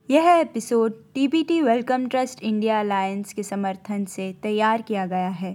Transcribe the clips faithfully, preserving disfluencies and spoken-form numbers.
यह episode DBT Wellcome Trust India Alliance के समर्थन से तैयार किया गया है।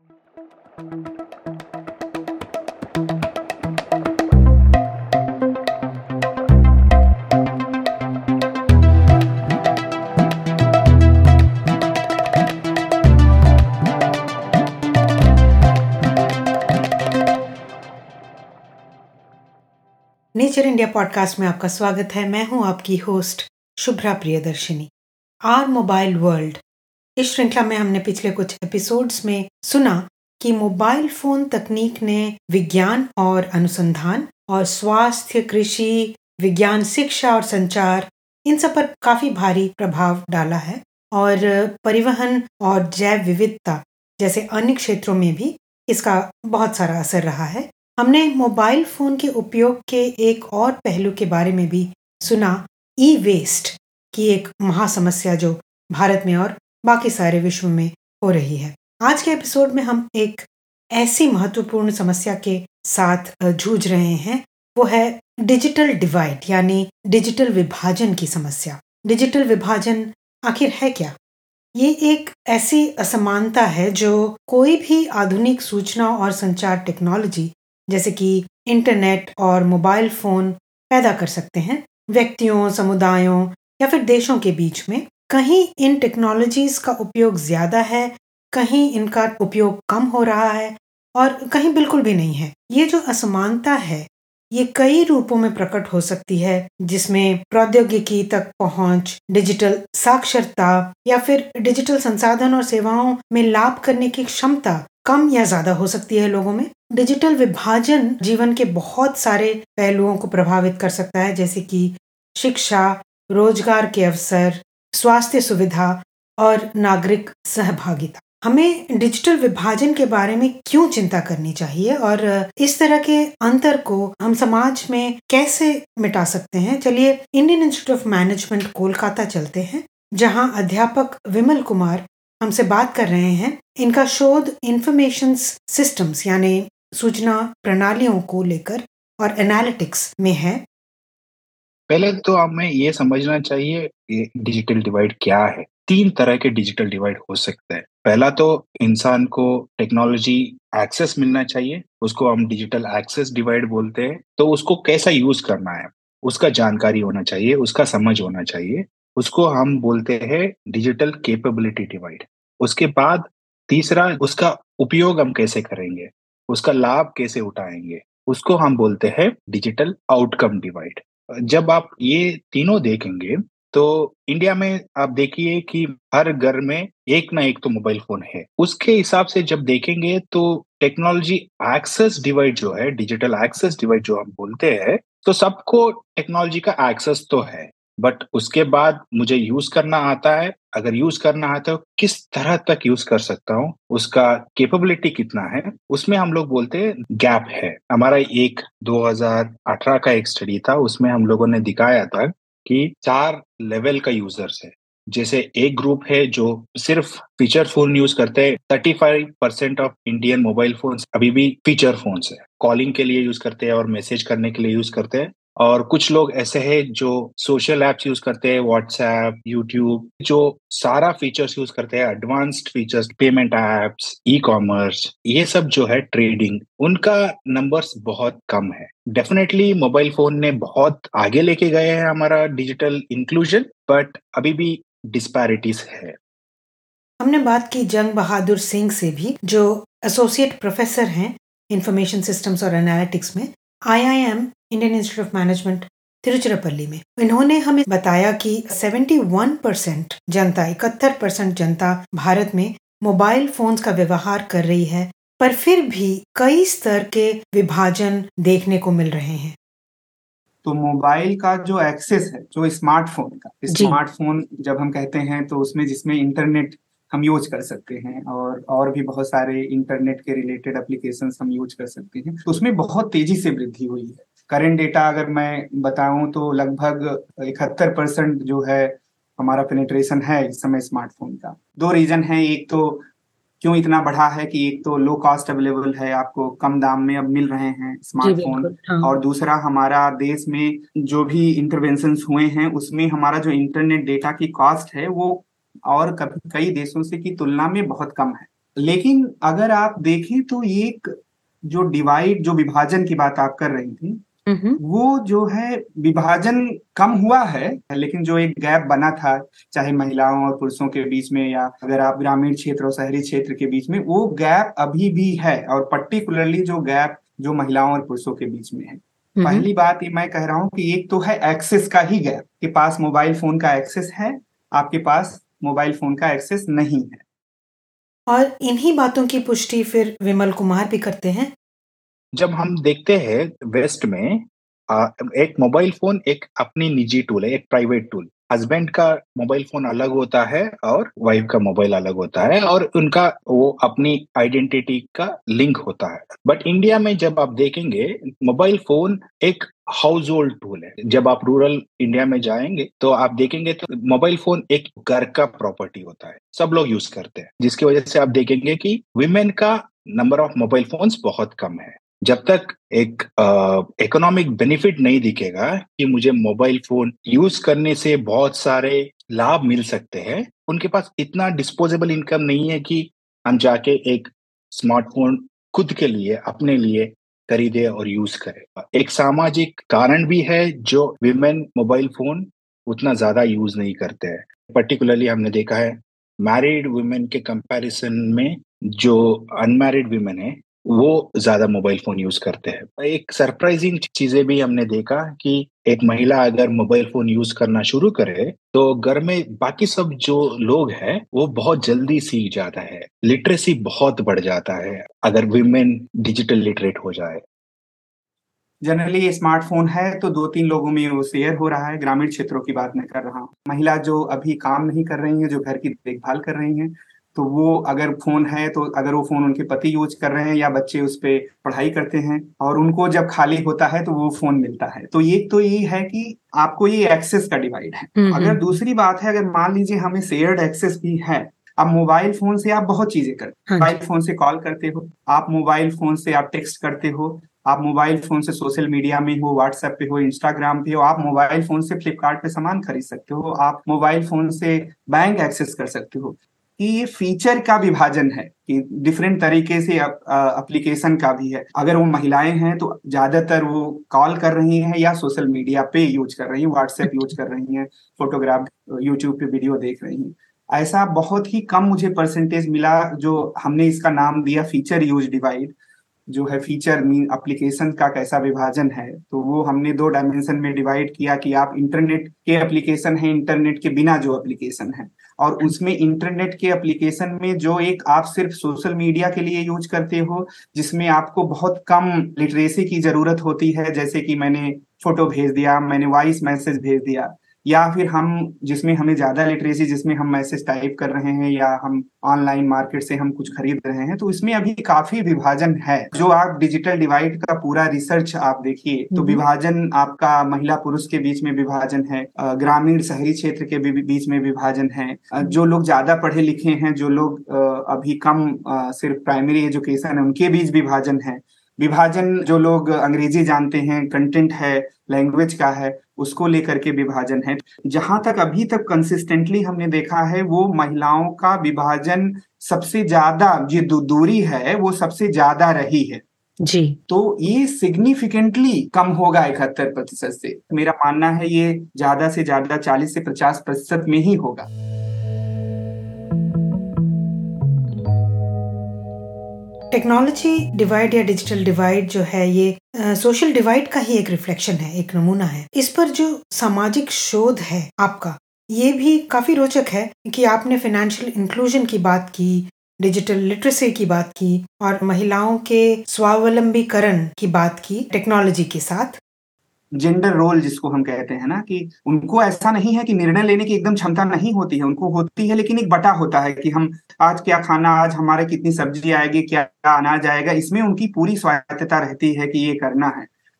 नेचर इंडिया पॉडकास्ट में आपका स्वागत है। मैं हूं आपकी host Shubhra Priyadarshini. Our mobile world इस श्रृंखला में हमने पिछले कुछ एपिसोड्स में सुना कि मोबाइल फोन तकनीक ने विज्ञान और अनुसंधान और स्वास्थ्य, कृषि, विज्ञान, शिक्षा और संचार इन सब पर काफी भारी प्रभाव डाला है और परिवहन और जैव विविधता जैसे अन्य क्षेत्रों में भी इसका बहुत सारा असर रहा है। हमने मोबाइल फोन के उपयोग के एक और पहलू के बारे में भी सुना, ई वेस्ट की एक महासमस्या जो भारत में और बाकी सारे विश्व में हो रही है। आज के एपिसोड में हम एक ऐसी महत्वपूर्ण समस्या के साथ जूझ रहे हैं, वो है डिजिटल डिवाइड यानी डिजिटल विभाजन की समस्या। डिजिटल विभाजन आखिर है क्या? ये एक ऐसी असमानता है जो कोई भी आधुनिक सूचना और संचार टेक्नोलॉजी जैसे कि इंटरनेट और मोबाइल फोन पैदा कर सकते हैं। व्यक्तियों, समुदायों या फिर देशों के बीच में कहीं इन टेक्नोलॉजीज का उपयोग ज्यादा है, कहीं इनका उपयोग कम हो रहा है और कहीं बिल्कुल भी नहीं है। ये जो असमानता है ये कई रूपों में प्रकट हो सकती है, जिसमें प्रौद्योगिकी तक पहुंच, डिजिटल साक्षरता या फिर डिजिटल संसाधन और सेवाओं में लाभ करने की क्षमता कम या ज्यादा हो सकती है लोगों में। डिजिटल विभाजन जीवन के बहुत सारे पहलुओं को प्रभावित कर सकता है, जैसे कि शिक्षा, रोजगार के अवसर, स्वास्थ्य सुविधा और नागरिक सहभागिता। हमें डिजिटल विभाजन के बारे में क्यों चिंता करनी चाहिए और इस तरह के अंतर को हम समाज में कैसे मिटा सकते हैं? चलिए Indian Institute of Management Kolkata चलते हैं, जहां अध्यापक विमल कुमार हमसे बात कर रहे हैं। इनका शोध इंफॉर्मेशन सिस्टम्स यानी सूचना प्रणालियों को लेकर और एनालिटिक्स में है। पहले तो हमें ये समझना चाहिए कि डिजिटल डिवाइड क्या है। तीन तरह के डिजिटल डिवाइड हो सकते हैं। पहला तो इंसान को टेक्नोलॉजी एक्सेस मिलना चाहिए, उसको हम डिजिटल एक्सेस डिवाइड बोलते हैं। तो उसको कैसा यूज करना है उसका जानकारी होना चाहिए, उसका समझ होना चाहिए, उसको हम बोलते हैं डिजिटल कैपेबिलिटी डिवाइड। उसके बाद तीसरा, उसका उपयोग हम कैसे करेंगे, उसका लाभ कैसे उठाएंगे, उसको हम बोलते हैं डिजिटल आउटकम डिवाइड। जब आप ये तीनों देखेंगे तो इंडिया में आप देखिए कि हर घर में एक ना एक तो मोबाइल फोन है। उसके हिसाब से जब देखेंगे तो टेक्नोलॉजी एक्सेस डिवाइड जो है, डिजिटल एक्सेस डिवाइड जो हम बोलते हैं, तो सबको टेक्नोलॉजी का एक्सेस तो है, बट उसके बाद मुझे यूज करना आता है। अगर यूज करना आता है तो किस तरह तक यूज कर सकता हूँ, उसका कैपेबिलिटी कितना है, उसमें हम लोग बोलते हैं गैप है। हमारा एक दो हज़ार अठारह का एक स्टडी था, उसमें हम लोगों ने दिखाया था कि चार लेवल का यूजर्स है। जैसे एक ग्रुप है जो सिर्फ फीचर फोन यूज करते हैं। पैंतीस percent of Indian mobile phones अभी भी फीचर फोन्स है, कॉलिंग के लिए यूज करते हैं और मैसेज करने के लिए यूज करते हैं। और कुछ लोग ऐसे हैं जो सोशल एप्स यूज करते हैं, व्हाट्सएप, यूट्यूब, जो सारा फीचर्स यूज करते हैं, advanced features, payment apps, e commerce, ये सब जो है ट्रेडिंग, उनका नंबर्स बहुत कम है। डेफिनेटली मोबाइल फोन ने बहुत आगे लेके गए हैं हमारा डिजिटल इंक्लूजन, बट अभी भी डिस्पैरिटीज है। हमने बात की जंग बहादुर सिंह से भी, जो एसोसिएट प्रोफेसर हैं इंफॉर्मेशन सिस्टम्स और एनालिटिक्स में I I M Indian Institute of Management Tiruchirappalli में। इन्होंने हमें बताया कि इकहत्तर परसेंट जनता इकहत्तर परसेंट जनता भारत में मोबाइल फोन्स का व्यवहार कर रही है, पर फिर भी कई स्तर के विभाजन देखने को मिल रहे हैं। तो मोबाइल का जो एक्सेस है, जो स्मार्टफोन का, स्मार्टफोन जब हम कहते हैं तो उसमें जिसमें इंटरनेट हम यूज कर सकते हैं और और भी बहुत सारे इंटरनेट के रिलेटेड एप्लीकेशंस हम यूज कर सकते हैं, तो उसमें बहुत तेजी से वृद्धि हुई है। करंट डेटा अगर मैं बताऊं तो लगभग इकहत्तर परसेंट जो है हमारा पेनिट्रेशन है इस समय स्मार्टफोन का। दो रीजन है, एक तो क्यों इतना बढ़ा है कि एक तो लो कॉस्ट अवेलेबल है, आपको कम दाम में अब मिल रहे हैं स्मार्टफोन, हाँ। और दूसरा हमारा देश में जो भी इंटरवेंशंस हुए हैं उसमें हमारा जो इंटरनेट डेटा की कॉस्ट है वो और कभी कई देशों से की तुलना में बहुत कम है। लेकिन अगर आप देखें तो ये एक जो डिवाइड, जो विभाजन की बात आप कर रही थी, वो जो है विभाजन कम हुआ है, लेकिन जो एक गैप बना था चाहे महिलाओं और पुरुषों के बीच में या अगर आप ग्रामीण क्षेत्र और शहरी क्षेत्र के बीच में, वो गैप अभी भी है, और पर्टिकुलरली जो गैप जो महिलाओं और पुरुषों के बीच में है। पहली बात ये मैं कह रहा हूँ कि एक तो है एक्सेस का ही गैप, के पास मोबाइल फोन का एक्सेस है, आपके पास मोबाइल फोन का एक्सेस नहीं है। और इन्हीं बातों की पुष्टि फिर विमल कुमार भी करते हैं। जब हम देखते हैं वेस्ट में आ, एक मोबाइल फोन एक अपनी निजी टूल है, एक प्राइवेट टूल। हस्बैंड का मोबाइल फोन अलग होता है और वाइफ का मोबाइल अलग होता है, और उनका वो अपनी आइडेंटिटी का लिंक होता है। बट इंडिया में जब आप देखेंगे मोबाइल फोन एक हाउस होल्ड टूल है। जब आप रूरल इंडिया में जाएंगे तो आप देखेंगे तो मोबाइल फोन एक घर का प्रॉपर्टी होता है, सब लोग यूज करते हैं, जिसकी वजह से आप देखेंगे कि विमेन का नंबर ऑफ मोबाइल फोन्स बहुत कम है। जब तक एक इकोनॉमिक बेनिफिट नहीं दिखेगा कि मुझे मोबाइल फोन यूज करने से बहुत सारे लाभ मिल सकते हैं, उनके पास इतना डिस्पोजेबल इनकम नहीं है कि हम जाके एक स्मार्टफोन खुद के लिए अपने लिए खरीदे और यूज करे। एक सामाजिक कारण भी है जो विमेन मोबाइल फोन उतना ज्यादा यूज नहीं करते हैं। पर्टिकुलरली हमने देखा है मैरिड वुमेन के कंपैरिजन में जो अनमैरिड वुमेन है वो ज्यादा मोबाइल फोन यूज करते हैं। एक सरप्राइजिंग चीजें भी हमने देखा कि एक महिला अगर मोबाइल फोन यूज करना शुरू करे तो घर में बाकी सब जो लोग हैं वो बहुत जल्दी सीख जाता है, लिटरेसी बहुत बढ़ जाता है अगर विमेन डिजिटल लिटरेट हो जाए। जनरली ये स्मार्टफोन है तो दो तीन लोगों में वो शेयर हो रहा है। ग्रामीण क्षेत्रों की बात मैं कर रहा हूँ। महिला जो अभी काम नहीं कर रही है, जो घर की देखभाल कर रही हैं, तो वो अगर फोन है तो अगर वो फोन उनके पति यूज कर रहे हैं या बच्चे उस पर पढ़ाई करते हैं और उनको जब खाली होता है तो वो फोन मिलता है, तो ये तो ये है कि आपको ये एक्सेस का डिवाइड है। अगर दूसरी बात है, अगर मान लीजिए हमें शेयर्ड एक्सेस भी है, अब मोबाइल फोन से आप बहुत चीजें करते हो। मोबाइल फोन से कॉल करते हो, आप मोबाइल फोन से आप टेक्स्ट करते हो, आप मोबाइल फोन से सोशल मीडिया में हो, व्हाट्सएप पे हो, इंस्टाग्राम पे हो, आप मोबाइल फोन से फ्लिपकार्ट पे सामान खरीद सकते हो, आप मोबाइल फोन से बैंक एक्सेस कर सकते हो। कि ये फीचर का विभाजन है कि डिफरेंट तरीके से एप्लीकेशन का भी है। अगर वो महिलाएं हैं तो ज्यादातर वो कॉल कर रही हैं या सोशल मीडिया पे यूज कर रही हैं, व्हाट्सएप यूज कर रही हैं, फोटोग्राफ यूट्यूब पे वीडियो देख रही हैं। ऐसा बहुत ही कम मुझे परसेंटेज मिला जो हमने इसका नाम दिया फीचर यूज डिवाइड, जो है फीचर मीन एप्लीकेशन का कैसा विभाजन है। तो वो हमने दो डायमेंशन में डिवाइड किया कि आप इंटरनेट के एप्लीकेशन है, इंटरनेट के बिना जो एप्लीकेशन है, और उसमें इंटरनेट के एप्लीकेशन में जो एक आप सिर्फ सोशल मीडिया के लिए यूज करते हो, जिसमें आपको बहुत कम लिटरेसी की जरूरत होती है, जैसे कि मैंने फोटो भेज दिया, मैंने वॉइस मैसेज भेज दिया, या फिर हम जिसमें हमें ज्यादा लिटरेसी, जिसमें हम मैसेज टाइप कर रहे हैं या हम ऑनलाइन मार्केट से हम कुछ खरीद रहे हैं, तो इसमें अभी काफी विभाजन है। जो आप डिजिटल डिवाइड का पूरा रिसर्च आप देखिए तो विभाजन आपका महिला पुरुष के बीच में विभाजन है, ग्रामीण शहरी क्षेत्र के बीच में विभाजन है, जो लोग ज्यादा पढ़े लिखे हैं, जो लोग अभी कम सिर्फ प्राइमरी एजुकेशन है, उनके बीच विभाजन है। विभाजन जो लोग अंग्रेजी जानते हैं, कंटेंट है, लैंग्वेज का है, उसको लेकर के विभाजन है। जहां तक अभी तक कंसिस्टेंटली हमने देखा है वो महिलाओं का विभाजन सबसे ज्यादा, जो दूरी है वो सबसे ज्यादा रही है जी। तो ये सिग्निफिकेंटली कम होगा इकहत्तर प्रतिशत से। मेरा मानना है ये ज्यादा से ज्यादा चालीस से पचास प्रतिशत में ही होगा। टेक्नोलॉजी डिवाइड या डिजिटल डिवाइड जो है ये सोशल डिवाइड का ही एक रिफ्लेक्शन है, एक नमूना है। इस पर जो सामाजिक शोध है आपका, ये भी काफी रोचक है कि आपने फाइनेंशियल इंक्लूजन की बात की, डिजिटल लिटरेसी की बात की और महिलाओं के स्वावलंबीकरण की बात की टेक्नोलॉजी के साथ। जेंडर रोल जिसको हम कहते हैं ना, कि उनको ऐसा नहीं है कि निर्णय लेने की एकदम क्षमता नहीं होती है, उनको होती है, लेकिन एक बटा होता है कि हम आज क्या खाना, आज हमारे कितनी सब्जी आएगी, क्या अनाज आएगा, इसमें उनकी पूरी स्वायत्तता रहती है कि ये करना है।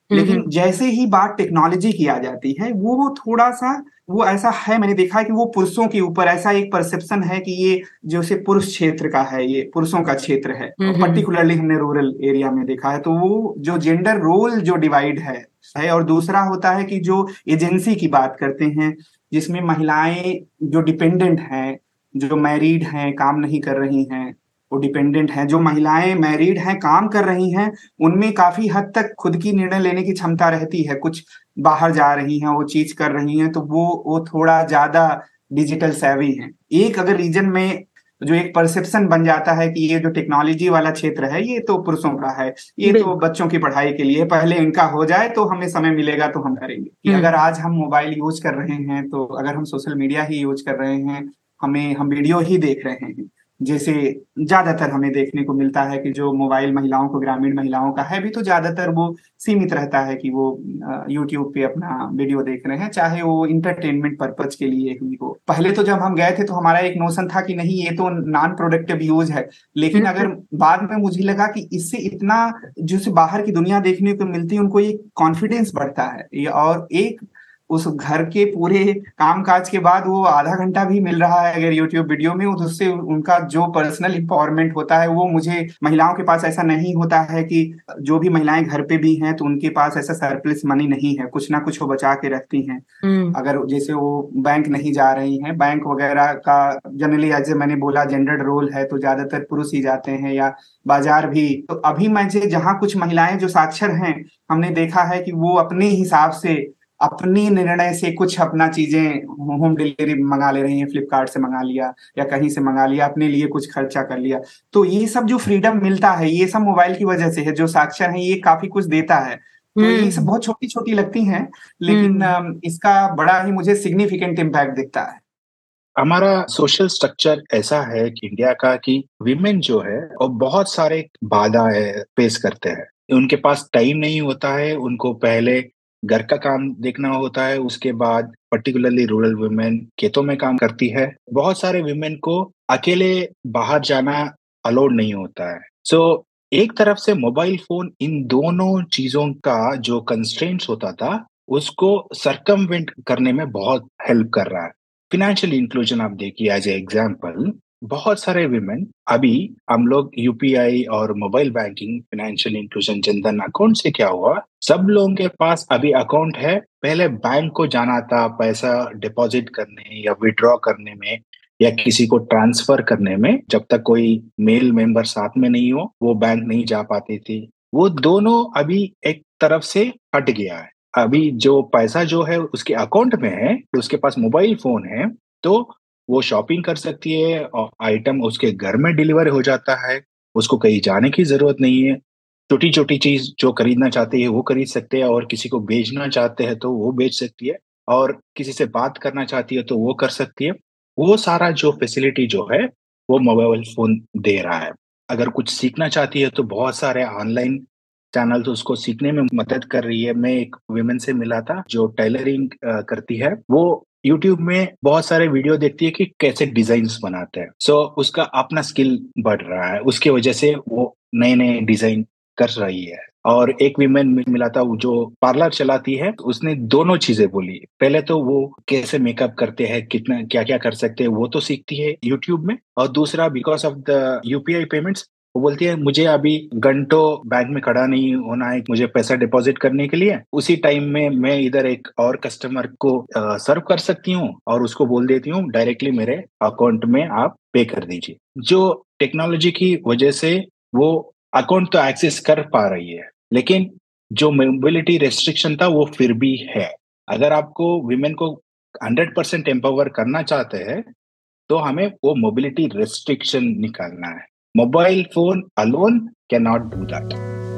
लेकिन जैसे ही बात टेक्नोलॉजी की आ जाती है वो थोड़ा सा वो ऐसा है, मैंने देखा है कि वो पुरुषों के ऊपर ऐसा एक परसेप्शन है कि ये जो से पुरुष क्षेत्र का है, ये पुरुषों का क्षेत्र है। पर्टिकुलरली हमने रूरल एरिया में देखा है। तो वो जो जेंडर रोल जो डिवाइड है है और दूसरा होता है कि जो एजेंसी की बात करते हैं जिसमें महिलाएं जो डिपेंडेंट हैं, जो मैरिड हैं, काम नहीं कर रही हैं, वो डिपेंडेंट हैं। जो महिलाएं मैरिड हैं, काम कर रही हैं, उनमें काफी हद तक खुद की निर्णय लेने की क्षमता रहती है। कुछ बाहर जा रही हैं, वो चीज कर रही हैं, तो वो वो थोड़ा ज्यादा डिजिटल सेवी हैं। एक अगर रीजन में जो एक परसेप्शन बन जाता है कि ये जो टेक्नोलॉजी वाला क्षेत्र है ये तो पुरुषों का है, ये तो बच्चों की पढ़ाई के लिए, पहले इनका हो जाए तो हमें समय मिलेगा तो हम करेंगे। कि अगर आज हम मोबाइल यूज कर रहे हैं, तो अगर हम सोशल मीडिया ही यूज कर रहे हैं, हमें हम वीडियो ही देख रहे हैं, जैसे ज्यादातर हमें देखने को मिलता है कि जो मोबाइल महिलाओं को, ग्रामीण महिलाओं का है भी, तो ज्यादातर वो सीमित रहता है कि वो यूट्यूब पे अपना वीडियो देख रहे हैं, चाहे वो इंटरटेनमेंट पर्पज के लिए ही हो। पहले तो जब हम गए थे तो हमारा एक नोशन था कि नहीं ये तो नॉन प्रोडक्टिव यूज है, लेकिन अगर बाद में मुझे लगा कि इससे इतना जो बाहर की दुनिया देखने को मिलती है, उनको एक कॉन्फिडेंस बढ़ता है और एक उस घर के पूरे कामकाज के बाद वो आधा घंटा भी मिल रहा है अगर यूट्यूब वीडियो में, उससे उनका जो पर्सनल एम्पावरमेंट होता है वो मुझे, महिलाओं के पास ऐसा नहीं होता है कि जो भी महिलाएं घर पे भी हैं तो उनके पास ऐसा सरप्लस मनी नहीं है, कुछ ना कुछ वो बचा के रखती हैं। अगर जैसे वो बैंक नहीं जा रही हैं, बैंक वगैरह का जनरली एज मैंने बोला जेंडर्ड रोल है, तो ज्यादातर पुरुष ही जाते हैं, या बाजार भी। तो अभी मैं जहाँ कुछ महिलाएं जो साक्षर हैं, हमने देखा है कि वो अपने हिसाब से अपनी निर्णय से कुछ अपना चीजें होम डिलीवरी मंगा ले रही हैं, फ्लिपकार्ट से मंगा लिया या कहीं से मंगा लिया, अपने लिए कुछ खर्चा कर लिया। तो ये सब जो फ्रीडम मिलता है ये सब मोबाइल की वजह से है। जो साक्षर है ये काफी कुछ देता है। तो ये सब बहुत छोटी छोटी लगती हैं, लेकिन इसका बड़ा ही मुझे सिग्निफिकेंट इम्पैक्ट दिखता है। हमारा सोशल स्ट्रक्चर ऐसा है कि इंडिया का कि विमेन जो है और बहुत सारे बाधाएं फेस करते हैं। उनके पास टाइम नहीं होता है, उनको पहले घर का काम देखना होता है, उसके बाद पर्टिकुलरली रूरल वुमेन खेतों में काम करती है। बहुत सारे वुमेन को अकेले बाहर जाना अलाउड नहीं होता है। सो so, एक तरफ से मोबाइल फोन इन दोनों चीजों का जो कंस्ट्रेंट्स होता था उसको सरकमवेंट करने में बहुत हेल्प कर रहा है। फिनेंशियल इंक्लूजन आप देखिए एज ए एग्जाम्पल, बहुत सारे विमेन अभी हम लोग यूपीआई और mobile banking, financial inclusion, Jan Dhan account से क्या हुआ, सब लोगों के पास अभी अकाउंट है। पहले बैंक को जाना था पैसा डिपॉजिट करने या विड्रॉ करने में या किसी को ट्रांसफर करने में, जब तक कोई मेल मेंबर साथ में नहीं हो वो बैंक नहीं जा पाती थी। वो दोनों अभी एक तरफ से हट गया है। अभी जो पैसा जो है उसके अकाउंट में है, उसके पास मोबाइल फोन है, तो वो शॉपिंग कर सकती है और आइटम उसके घर में डिलीवर हो जाता है, उसको कहीं जाने की जरूरत नहीं है। छोटी छोटी चीज जो खरीदना चाहती है वो खरीद सकते हैं, और किसी को बेचना चाहते हैं तो वो बेच सकती है, और किसी से बात करना चाहती है तो वो कर सकती है। वो सारा जो फैसिलिटी जो है वो मोबाइल फोन दे रहा है। अगर कुछ सीखना चाहती है तो बहुत सारे ऑनलाइन चैनल तो उसको सीखने में मदद कर रही है। मैं एक वुमेन से मिला था जो टेलरिंग करती है, वो यूट्यूब में बहुत सारे वीडियो देखती है कि कैसे डिजाइन्स बनाते हैं। सो so, उसका अपना स्किल बढ़ रहा है, उसकी वजह से वो नए नए डिजाइन कर रही है। और एक विमेन मिला था वो जो पार्लर चलाती है, उसने दोनों चीजें बोली। पहले तो वो कैसे मेकअप करते हैं, कितना क्या क्या कर सकते हैं वो तो सीखती है यूट्यूब में, और दूसरा because of the UPI payments वो बोलती है मुझे अभी घंटों बैंक में खड़ा नहीं होना है, मुझे पैसा डिपॉजिट करने के लिए उसी टाइम में मैं इधर एक और कस्टमर को सर्व कर सकती हूँ और उसको बोल देती हूँ डायरेक्टली मेरे अकाउंट में आप पे कर दीजिए। जो टेक्नोलॉजी की वजह से वो अकाउंट तो एक्सेस कर पा रही है, लेकिन जो मोबिलिटी रेस्ट्रिक्शन था वो फिर भी है। अगर आपको विमेन को हंड्रेड परसेंट एम्पावर करना चाहते हैं तो हमें वो मोबिलिटी रेस्ट्रिक्शन निकालना है। Mobile phone alone can not do that.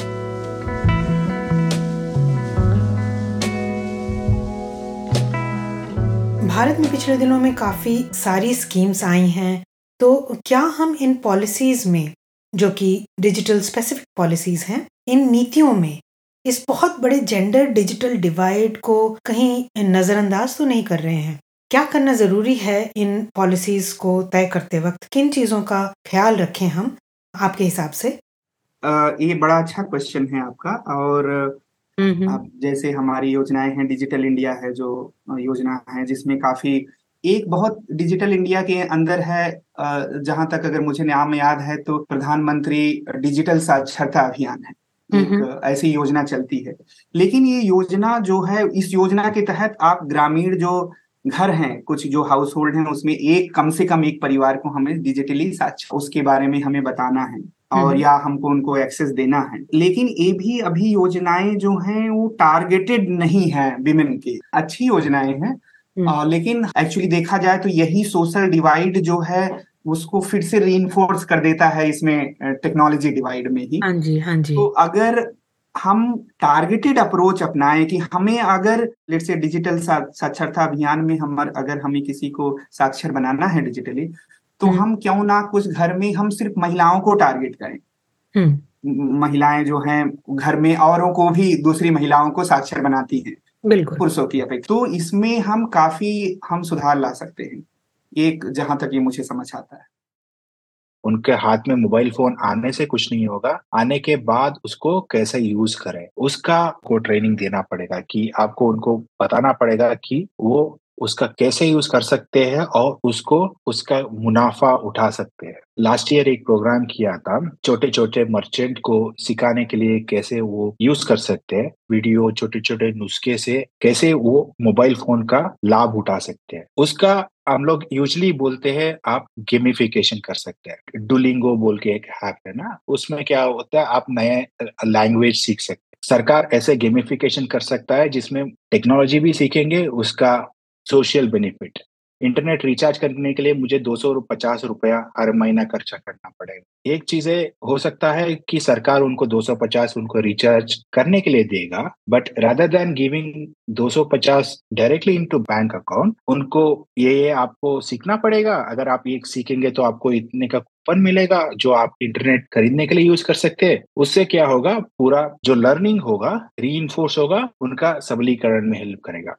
Bharat में पिछले दिनों में काफी सारी स्कीम्स आई हैं, तो क्या हम इन पॉलिसीज में, जो कि डिजिटल स्पेसिफिक पॉलिसीज हैं, इन नीतियों में इस बहुत बड़े जेंडर डिजिटल डिवाइड को कहीं नजरअंदाज तो नहीं कर रहे हैं? क्या करना जरूरी है इन पॉलिसीज को तय करते वक्त? किन चीजों का ख्याल रखें हम आपके हिसाब से? आ, ये बड़ा अच्छा क्वेश्चन है आपका। और हम्म अब जैसे हमारी योजनाएं हैं, डिजिटल इंडिया है जो अ, योजना है, जिसमें काफी एक बहुत डिजिटल इंडिया के अंदर है, अ, जहां तक अगर मुझे नाम याद है तो प्रधानमंत्री डिजिटल साक्षरता अभियान है, एक हम्म अ, ऐसी योजना चलती है। लेकिन ये योजना जो है, इस योजना के तहत आप ग्रामीण जो घर हैं, कुछ जो हाउस होल्ड हैं, उसमें एक कम से कम एक परिवार को हमें डिजिटली साक्षर उसके बारे में हमें बताना है, और हम्म या हमको उनको एक्सेस देना है। लेकिन ये भी अभी योजनाएं जो हैं वो टारगेटेड नहीं है विमेन की। अच्छी योजनाएं हैं, हम्म, अ, लेकिन एक्चुअली देखा जाए तो यही सोशल डिवाइड जो है उसको फिर से रीइंफोर्स कर देता है इसमें, टेक्नोलॉजी डिवाइड में ही। हाँ जी हाँ जी। तो अगर हम टारगेटेड अप्रोच अपनाएं कि हमें अगर लेट्स से डिजिटल साक्षरता अभियान में हम अगर हमें किसी को साक्षर बनाना है डिजिटली, तो हम्म हम क्यों ना कुछ घर में हम सिर्फ महिलाओं को टारगेट करें। हम्म म- महिलाएं जो हैं घर में औरों को भी, दूसरी महिलाओं को साक्षर बनाती हैं बिल्कुल। पुरुषों की अपेक्षा। तो इसमें हम काफी हम सुधार ला सकते हैं, एक जहां तक ये मुझे समझ आता है। उनके हाथ में मोबाइल फोन आने से कुछ नहीं होगा, आने के बाद उसको कैसे यूज करें उसका को ट्रेनिंग देना पड़ेगा, कि आपको उनको बताना पड़ेगा कि वो उसका कैसे यूज कर सकते हैं और उसको उसका मुनाफा उठा सकते हैं। लास्ट ईयर एक प्रोग्राम किया था छोटे छोटे मर्चेंट को सिखाने के लिए कैसे वो यूज कर सकते हैं, वीडियो छोटे छोटे नुस्खे से कैसे वो मोबाइल फोन का लाभ उठा सकते हैं। उसका हम लोग यूजली बोलते हैं आप गेमिफिकेशन कर सकते हैं। डुलिंगो बोल के एक ऐप है ना, उसमें क्या होता है आप नए लैंग्वेज सीख सकते हैं। सरकार ऐसे गेमिफिकेशन कर सकता है जिसमें टेक्नोलॉजी भी सीखेंगे, उसका सोशल बेनिफिट। इंटरनेट रिचार्ज करने के लिए मुझे दो सौ पचास रुपया हर महीना खर्चा करना पड़ेगा। एक चीजें हो सकता है कि सरकार उनको दो सौ पचास उनको रिचार्ज करने के लिए देगा, बट रादर देन गिविंग दो सौ पचास डायरेक्टली इनटू बैंक अकाउंट, उनको ये ये आपको सीखना पड़ेगा। अगर आप ये सीखेंगे तो आपको इतने का कूपन मिलेगा जो आप इंटरनेट खरीदने के लिए यूज कर सकते हैं। उससे क्या होगा, पूरा जो लर्निंग होगा रीइंफोर्स होगा, उनका सबलीकरण में हेल्प करेगा।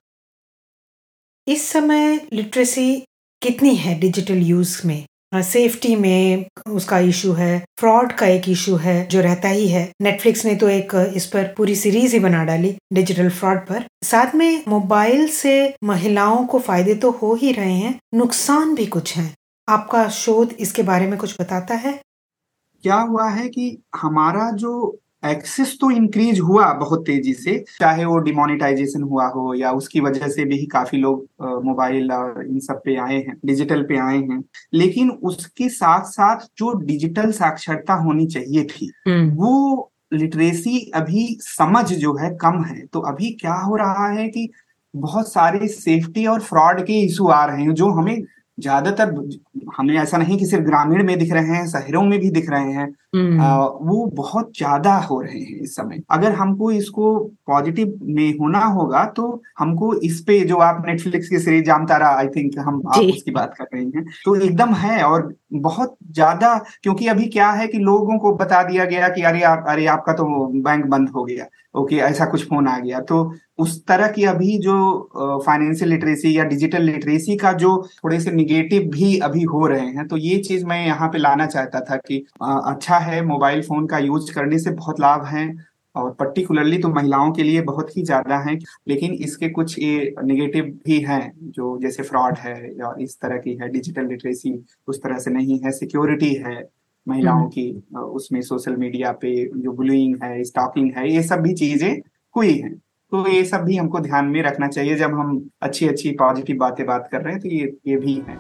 इस समय लिटरेसी कितनी है डिजिटल यूज में? सेफ्टी में उसका इशू है, फ्रॉड का एक इशू है जो रहता ही है। नेटफ्लिक्स ने तो एक इस पर पूरी सीरीज ही बना डाली डिजिटल फ्रॉड पर। साथ में मोबाइल से महिलाओं को फायदे तो हो ही रहे हैं, नुकसान भी कुछ हैं। आपका शोध इसके बारे में कुछ बताता है? क्या हुआ है कि हमारा जो एक्सेस तो इंक्रीज हुआ बहुत तेजी से, चाहे वो डिमोनेटाइजेशन हुआ हो या उसकी वजह से भी काफी लोग मोबाइल और इन सब पे आए हैं, डिजिटल पे आए हैं। लेकिन उसके साथ साथ जो डिजिटल साक्षरता होनी चाहिए थी, वो लिटरेसी अभी समझ जो है कम है। तो अभी क्या हो रहा है कि बहुत सारे सेफ्टी और फ्रॉड के इशू आ रहे हैं जो हमें ज्यादातर, हमें ऐसा नहीं कि सिर्फ ग्रामीण में दिख रहे हैं, शहरों में भी दिख रहे हैं। आ, वो बहुत ज्यादा हो रहे हैं इस समय। अगर हमको इसको पॉजिटिव में होना होगा तो हमको इस पे, जो आप नेटफ्लिक्स की सीरीज जामतारा, आई थिंक हम आप उसकी बात कर रही हैं, तो एकदम है और बहुत ज्यादा। क्योंकि अभी क्या है कि लोगों को बता दिया गया कि अरे आप अरे आपका तो बैंक बंद हो गया, ओके ऐसा कुछ फोन आ गया। तो उस तरह की अभी जो फाइनेंशियल लिटरेसी या डिजिटल लिटरेसी का जो थोड़े से निगेटिव भी अभी हो रहे हैं, तो ये चीज मैं यहाँ पे लाना चाहता था कि आ, अच्छा है, मोबाइल फोन का यूज करने से बहुत लाभ हैं, और पर्टिकुलरली तो महिलाओं के लिए बहुत ही ज्यादा हैं। लेकिन इसके कुछ ये निगेटिव भी हैं, जो जैसे फ्रॉड है या इस तरह की है, डिजिटल लिटरेसी उस तरह से नहीं है, सिक्योरिटी है महिलाओं की, उसमें सोशल मीडिया पे जो बुलिंग है, स्टॉकिंग है, ये सब भी चीजें हुई हैं। तो ये सब भी हमको ध्यान में रखना चाहिए जब हम अच्छी अच्छी पॉजिटिव बातें बात कर रहे हैं, तो ये ये भी है।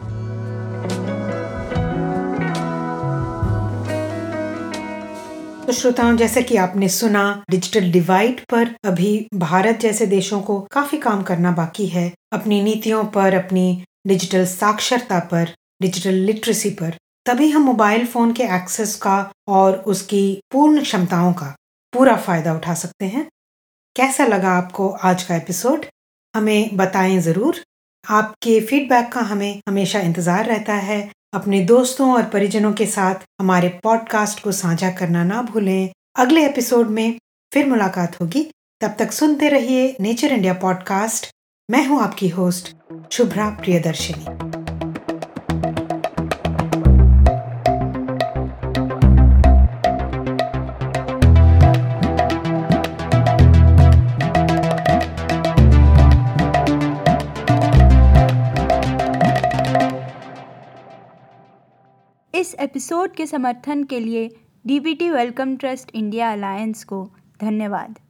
तो श्रोताओं, जैसे कि आपने सुना, डिजिटल डिवाइड पर अभी भारत जैसे देशों को काफी काम करना बाकी है, अपनी नीतियों पर, अपनी डिजिटल साक्षरता पर, डिजिटल लिटरेसी पर। तभी हम मोबाइल फोन के एक्सेस का और उसकी पूर्ण क्षमताओं का पूरा फायदा उठा सकते हैं। कैसा लगा आपको आज का एपिसोड? हमें बताएं जरूर। आपके फीडबैक का हमें हमेशा इंतजार रहता है। अपने दोस्तों और परिजनों के साथ हमारे पॉडकास्ट को साझा करना ना भूलें। अगले एपिसोड में फिर मुलाकात होगी। तब तक सुनते रहिए नेचर इंडिया पॉडकास्ट। मैं हूं आपकी होस्ट शुभ्रा प्रियदर्शिनी। इस एपिसोड के समर्थन के लिए DBT Wellcome Trust India Alliance को धन्यवाद।